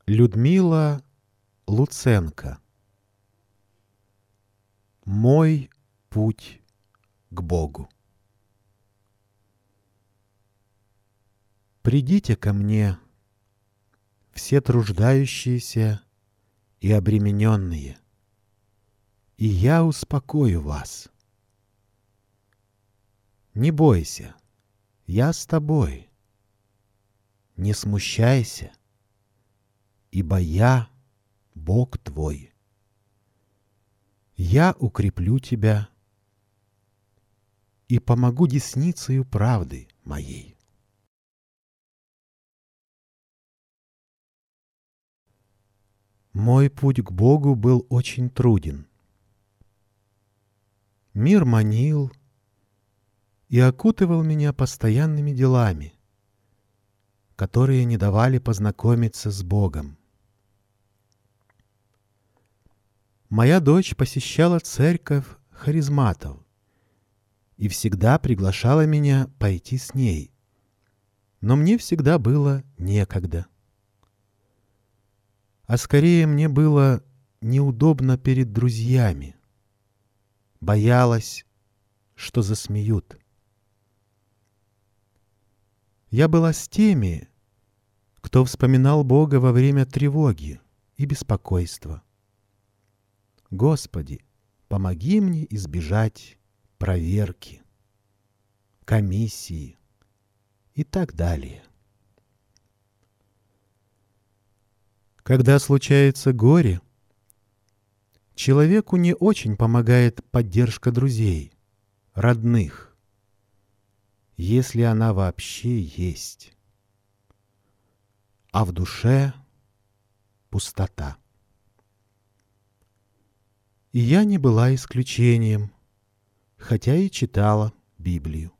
Людмила Луценко. Мой путь к Богу. Придите ко мне, все труждающиеся и обремененные, и я успокою вас. Не бойся, я с тобой. Не смущайся, ибо я Бог твой. Я укреплю тебя и помогу десницею правды моей. Мой путь к Богу был очень труден. Мир манил и окутывал меня постоянными делами, которые не давали познакомиться с Богом. Моя дочь посещала церковь харизматов и всегда приглашала меня пойти с ней, но мне всегда было некогда. А скорее мне было неудобно перед друзьями. Боялась, что засмеют. Я была с теми, кто вспоминал Бога во время тревоги и беспокойства. Господи, помоги мне избежать проверки, комиссии и так далее. Когда случается горе, человеку не очень помогает поддержка друзей, родных, если она вообще есть. А в душе пустота. И я не была исключением, хотя и читала Библию.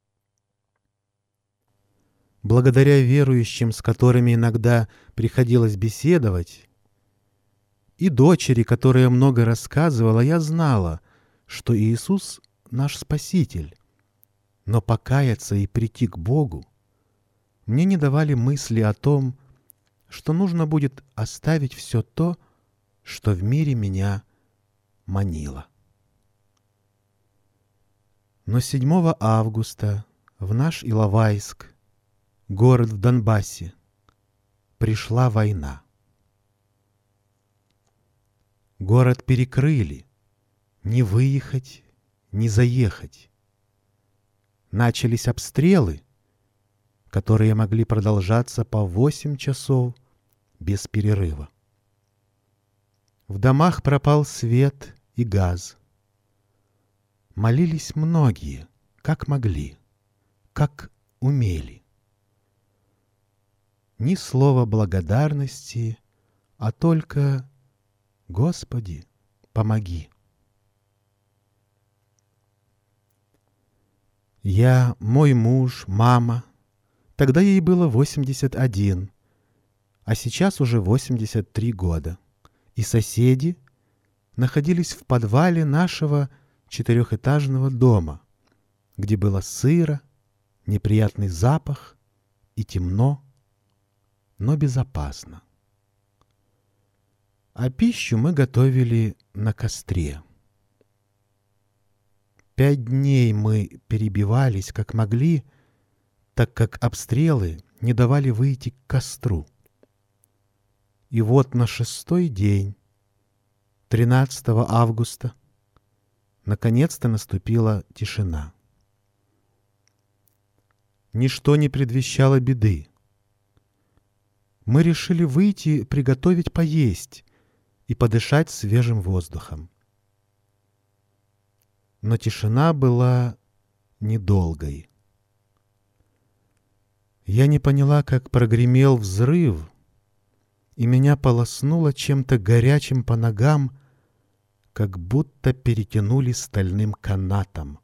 Благодаря верующим, с которыми иногда приходилось беседовать, и дочери, которая много рассказывала, я знала, что Иисус — наш Спаситель. Но покаяться и прийти к Богу мне не давали мысли о том, что нужно будет оставить все то, что в мире меня манило. Но 7 августа в наш Иловайск, город в Донбассе, пришла война. Город перекрыли, не выехать, не заехать. Начались обстрелы, которые могли продолжаться по 8 часов без перерыва. В домах пропал свет и газ. Молились многие, как могли, как умели. Ни слова благодарности, а только «Господи, помоги». Я, мой муж, мама, тогда ей было 81, а сейчас уже 83 года, и соседи находились в подвале нашего 4-этажного дома, где было сыро, неприятный запах и темно, но безопасно. А пищу мы готовили на костре. 5 дней мы перебивались, как могли, так как обстрелы не давали выйти к костру. И вот на 6-й день, 13 августа, наконец-то наступила тишина. Ничто не предвещало беды. Мы решили выйти, приготовить поесть и подышать свежим воздухом. Но тишина была недолгой. Я не поняла, как прогремел взрыв, и меня полоснуло чем-то горячим по ногам, как будто перетянули стальным канатом.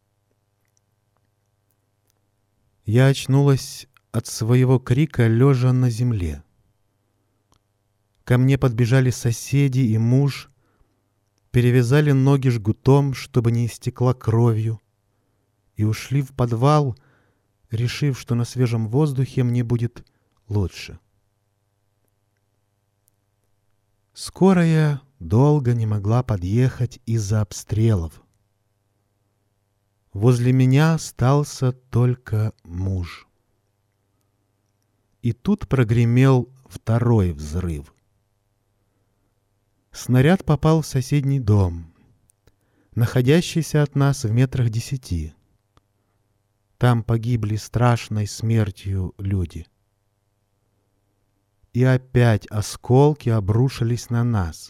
Я очнулась от своего крика, лежа на земле. Ко мне подбежали соседи и муж, перевязали ноги жгутом, чтобы не истекла кровью, и ушли в подвал, решив, что на свежем воздухе мне будет лучше. Скорая долго не могла подъехать из-за обстрелов. Возле меня остался только муж. И тут прогремел второй взрыв. Снаряд попал в соседний дом, находящийся от нас в метрах 10. Там погибли страшной смертью люди. И опять осколки обрушились на нас.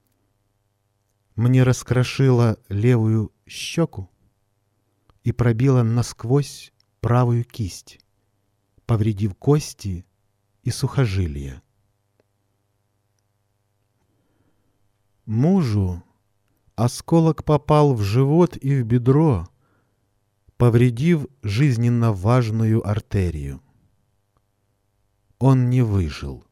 Мне раскрошило левую щеку и пробило насквозь правую кисть, повредив кости и сухожилия. Мужу осколок попал в живот и в бедро, повредив жизненно важную артерию. Он не выжил.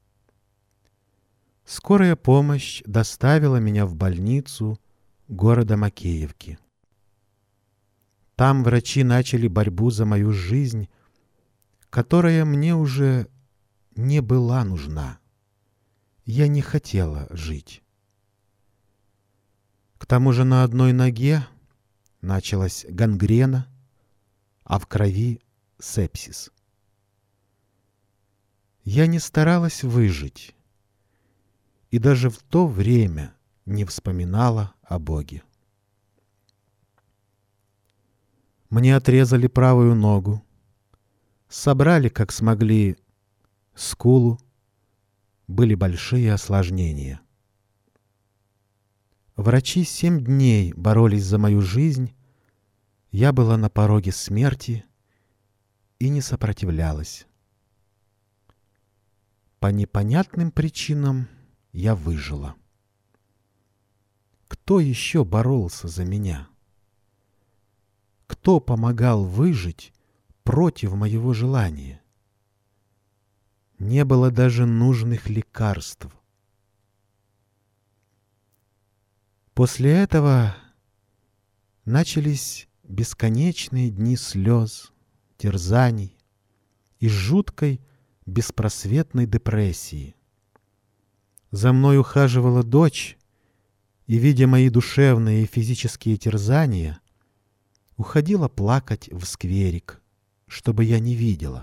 Скорая помощь доставила меня в больницу города Макеевки. Там врачи начали борьбу за мою жизнь, которая мне уже не была нужна. Я не хотела жить. К тому же на одной ноге началась гангрена, а в крови сепсис. Я не старалась выжить и даже в то время не вспоминала о Боге. Мне отрезали правую ногу, собрали, как смогли, скулу, были большие осложнения. Врачи 7 дней боролись за мою жизнь, я была на пороге смерти и не сопротивлялась. По непонятным причинам я выжила. Кто еще боролся за меня? Кто помогал выжить против моего желания? Не было даже нужных лекарств. После этого начались бесконечные дни слез, терзаний и жуткой беспросветной депрессии. За мной ухаживала дочь, и, видя мои душевные и физические терзания, уходила плакать в скверик, чтобы я не видела.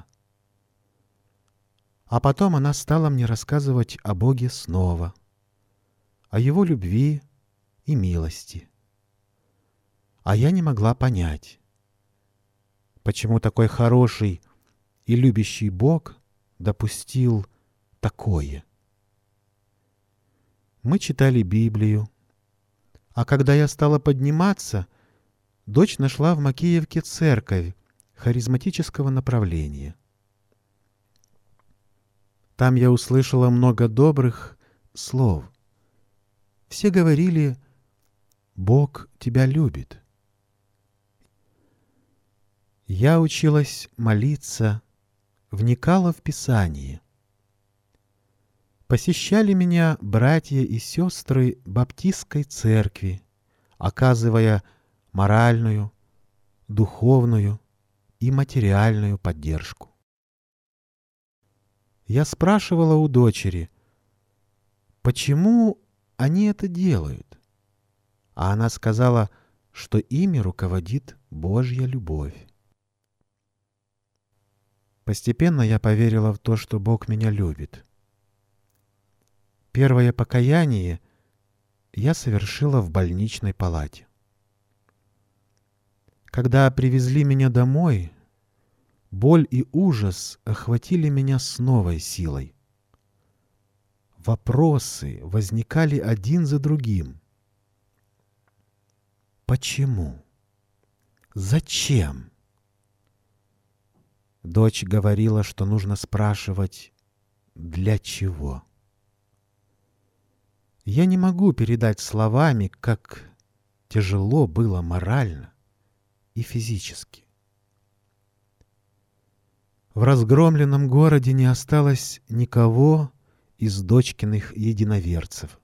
А потом она стала мне рассказывать о Боге снова, о Его любви и милости. А я не могла понять, почему такой хороший и любящий Бог допустил такое. Мы читали Библию, а когда я стала подниматься, дочь нашла в Макеевке церковь харизматического направления. Там я услышала много добрых слов. Все говорили: «Бог тебя любит». Я училась молиться, вникала в Писание. Посещали меня братья и сестры Баптистской церкви, оказывая моральную, духовную и материальную поддержку. Я спрашивала у дочери, почему они это делают, а она сказала, что ими руководит Божья любовь. Постепенно я поверила в то, что Бог меня любит. Первое покаяние я совершила в больничной палате. Когда привезли меня домой, боль и ужас охватили меня с новой силой. Вопросы возникали один за другим. Почему? Зачем? Дочь говорила, что нужно спрашивать «для чего?». Я не могу передать словами, как тяжело было морально и физически. В разгромленном городе не осталось никого из дочкиных единоверцев.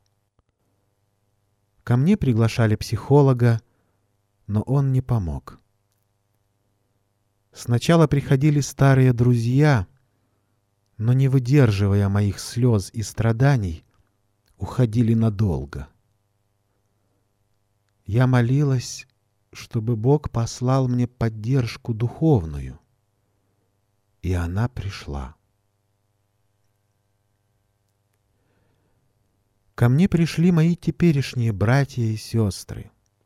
Ко мне приглашали психолога, но он не помог. Сначала приходили старые друзья, но, не выдерживая моих слез и страданий, уходили надолго. Я молилась, чтобы Бог послал мне поддержку духовную, и она пришла. Ко мне пришли мои теперешние братья и сестры.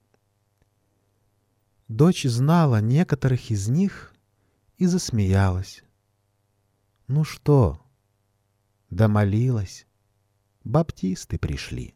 Дочь знала некоторых из них и засмеялась. Ну что, домолилась, баптисты пришли.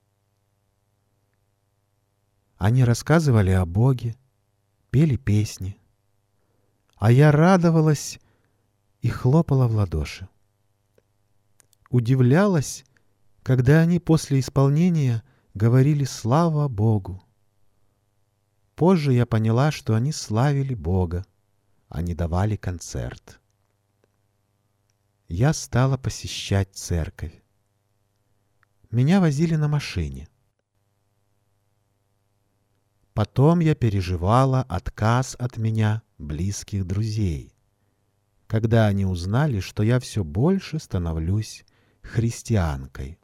Они рассказывали о Боге, пели песни, а я радовалась и хлопала в ладоши. Удивлялась, когда они после исполнения говорили «Слава Богу». Позже я поняла, что они славили Бога, а не давали концерт. Я стала посещать церковь. Меня возили на машине. Потом я переживала отказ от меня близких друзей, когда они узнали, что я все больше становлюсь христианкой.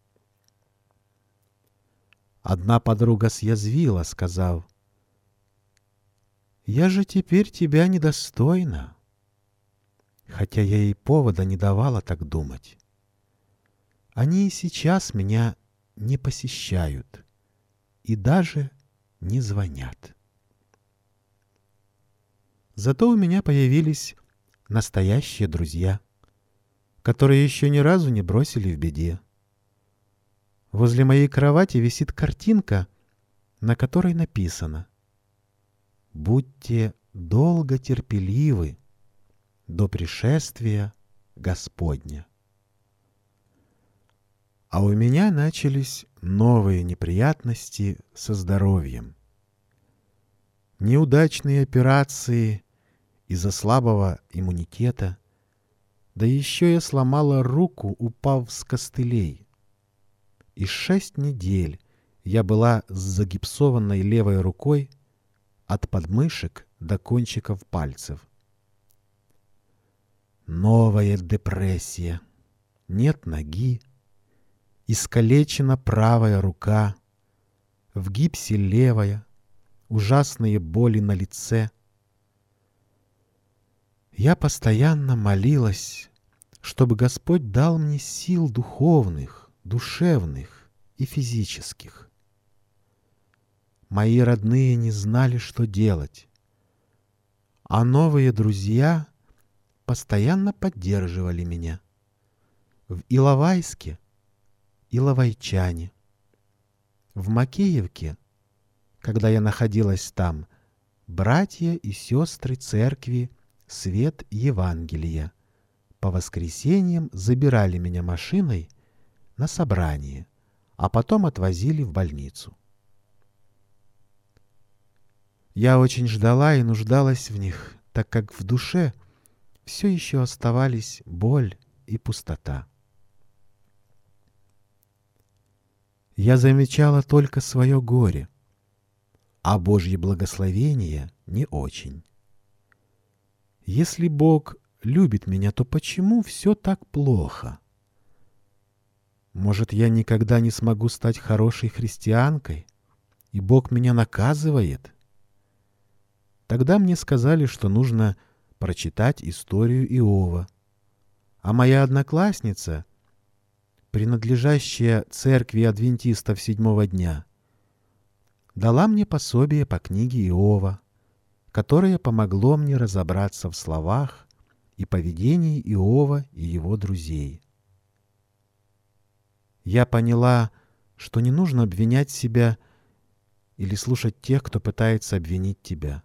Одна подруга съязвила, сказав: «Я же теперь тебя недостойна», хотя я ей повода не давала так думать. Они и сейчас меня не посещают и даже не звонят. Зато у меня появились настоящие друзья, которые еще ни разу не бросили в беде. Возле моей кровати висит картинка, на которой написано: «Будьте долго терпеливы до пришествия Господня». А у меня начались новые неприятности со здоровьем. Неудачные операции из-за слабого иммунитета, да еще я сломала руку, упав с костылей. И 6 недель я была с загипсованной левой рукой от подмышек до кончиков пальцев. Новая депрессия. Нет ноги. Искалечена правая рука. В гипсе левая. Ужасные боли на лице. Я постоянно молилась, чтобы Господь дал мне сил духовных, душевных и физических. Мои родные не знали, что делать, а новые друзья постоянно поддерживали меня. В Иловайске — иловайчане. В Макеевке, когда я находилась там, братья и сестры церкви «Свет Евангелия» по воскресеньям забирали меня машиной на собрание, а потом отвозили в больницу. Я очень ждала и нуждалась в них, так как в душе все еще оставались боль и пустота. Я замечала только свое горе, а Божье благословение не очень. Если Бог любит меня, то почему все так плохо? Может, я никогда не смогу стать хорошей христианкой, и Бог меня наказывает? Тогда мне сказали, что нужно прочитать историю Иова. А моя одноклассница, принадлежащая церкви адвентистов седьмого дня, дала мне пособие по книге Иова, которое помогло мне разобраться в словах и поведении Иова и его друзей. Я поняла, что не нужно обвинять себя или слушать тех, кто пытается обвинить тебя.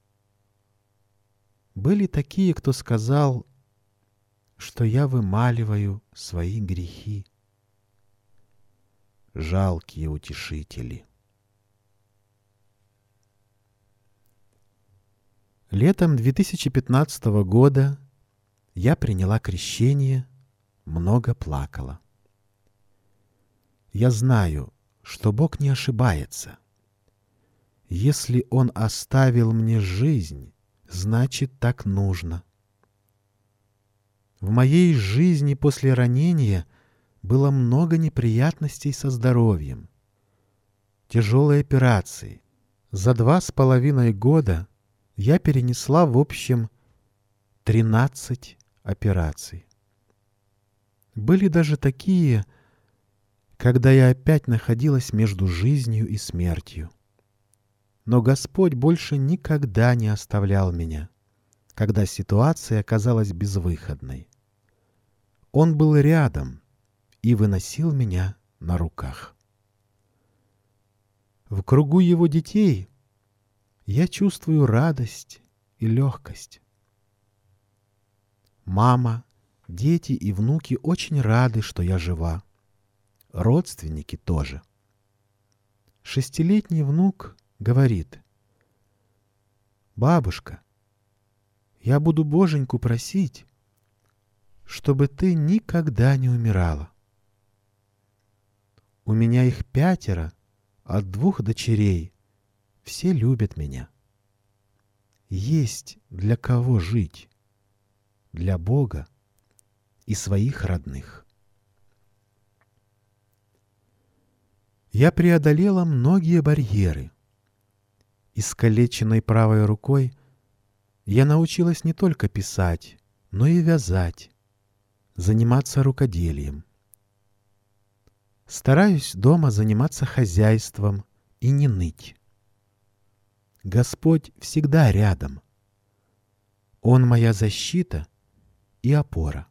Были такие, кто сказал, что я вымаливаю свои грехи. Жалкие утешители. Летом 2015 года я приняла крещение, много плакала. Я знаю, что Бог не ошибается. Если Он оставил мне жизнь, значит, так нужно. В моей жизни после ранения было много неприятностей со здоровьем, тяжелые операции. За 2,5 года я перенесла в общем 13 операций. Были даже такие, когда я опять находилась между жизнью и смертью. Но Господь больше никогда не оставлял меня, когда ситуация оказалась безвыходной. Он был рядом и выносил меня на руках. В кругу Его детей я чувствую радость и легкость. Мама, дети и внуки очень рады, что я жива. Родственники тоже. 6-летний внук говорит: «Бабушка, я буду Боженьку просить, чтобы ты никогда не умирала. У меня их 5 от 2 дочерей. Все любят меня. Есть для кого жить, для Бога и своих родных». Я преодолела многие барьеры. Искалеченной правой рукой я научилась не только писать, но и вязать, заниматься рукоделием. Стараюсь дома заниматься хозяйством и не ныть. Господь всегда рядом. Он моя защита и опора.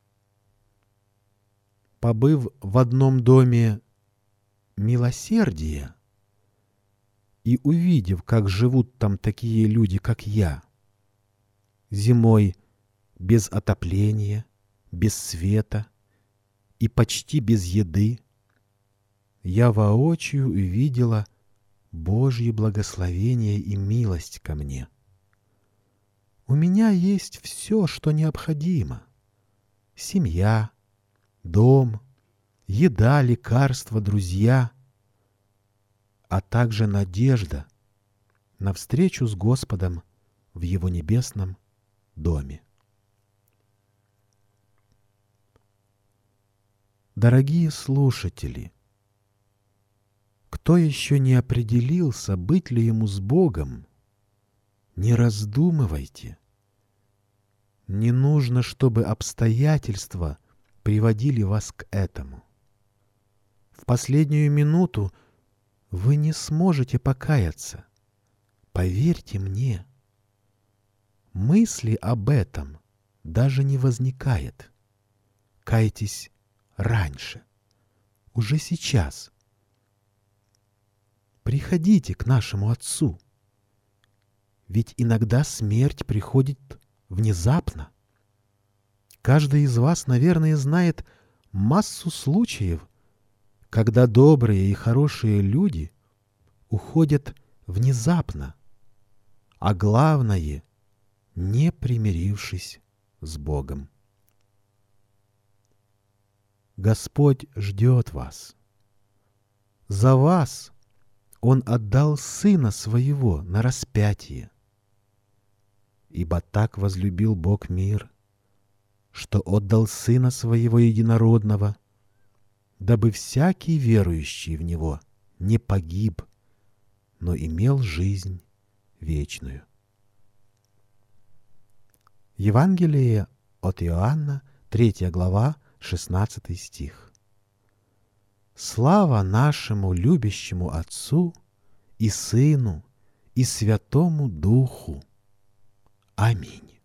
Побыв в одном доме милосердия и увидев, как живут там такие люди, как я, зимой без отопления, без света и почти без еды, я воочию увидела Божье благословение и милость ко мне. У меня есть все, что необходимо: семья, дом, еда, лекарства, друзья, а также надежда на встречу с Господом в Его небесном доме. Дорогие слушатели, кто еще не определился, быть ли ему с Богом, не раздумывайте. Не нужно, чтобы обстоятельства приводили вас к этому. В последнюю минуту вы не сможете покаяться. Поверьте мне, мысли об этом даже не возникает. Кайтесь раньше, уже сейчас. Приходите к нашему Отцу. Ведь иногда смерть приходит внезапно. Каждый из вас, наверное, знает массу случаев, когда добрые и хорошие люди уходят внезапно, а главное, не примирившись с Богом. Господь ждет вас. За вас Он отдал Сына Своего на распятие. Ибо так возлюбил Бог мир, что отдал Сына Своего Единородного, дабы всякий верующий в Него не погиб, но имел жизнь вечную. Евангелие от Иоанна, 3 глава, 16 стих. Слава нашему любящему Отцу и Сыну и Святому Духу. Аминь.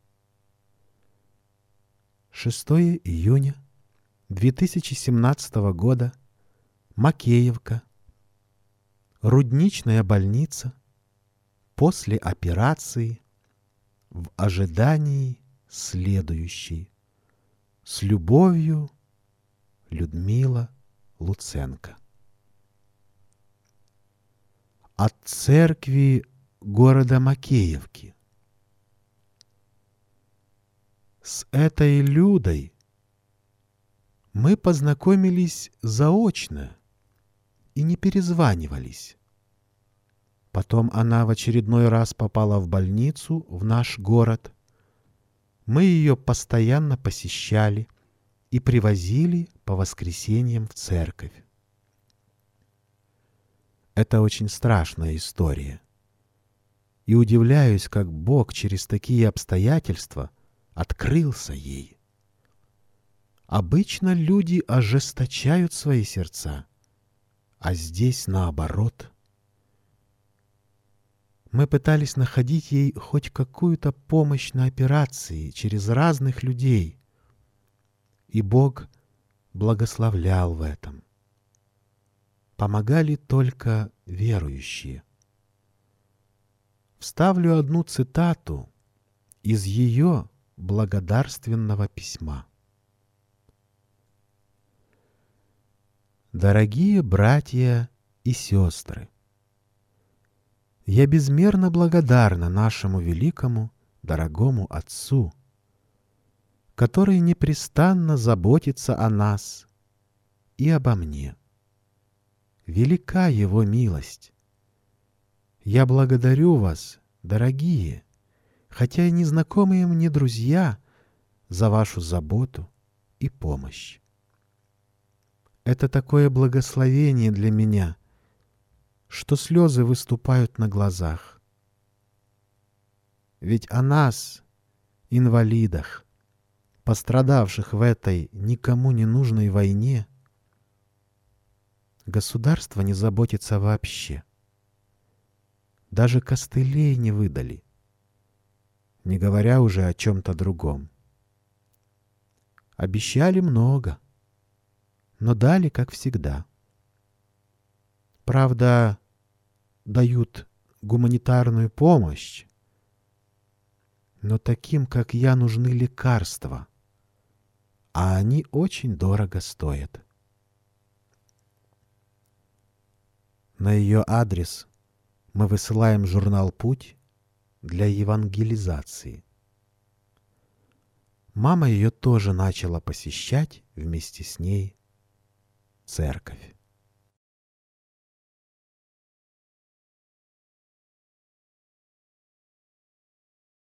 6 июня 2017 года. Макеевка. Рудничная больница. После операции. В ожидании следующей. С любовью, Людмила Луценко. От церкви города Макеевки. С этой Людой мы познакомились заочно и не перезванивались. Потом она в очередной раз попала в больницу в наш город. Мы ее постоянно посещали и привозили по воскресеньям в церковь. Это очень страшная история. И удивляюсь, как Бог через такие обстоятельства открылся ей. Обычно люди ожесточают свои сердца, а здесь наоборот. Мы пытались находить ей хоть какую-то помощь на операции через разных людей, и Бог благословлял в этом. Помогали только верующие. Вставлю одну цитату из ее благодарственного письма. «Дорогие братья и сестры, я безмерно благодарна нашему великому, дорогому Отцу, который непрестанно заботится о нас и обо мне. Велика Его милость. Я благодарю вас, дорогие, хотя и незнакомые мне друзья, за вашу заботу и помощь. Это такое благословение для меня, что слезы выступают на глазах. Ведь о нас, инвалидах, пострадавших в этой никому не нужной войне, государство не заботится вообще. Даже костылей не выдали, не говоря уже о чем-то другом. Обещали много, но дали, как всегда. Правда, дают гуманитарную помощь, но таким, как я, нужны лекарства, а они очень дорого стоят. На ее адрес мы высылаем журнал «Путь» для евангелизации. Мама ее тоже начала посещать вместе с ней церковь.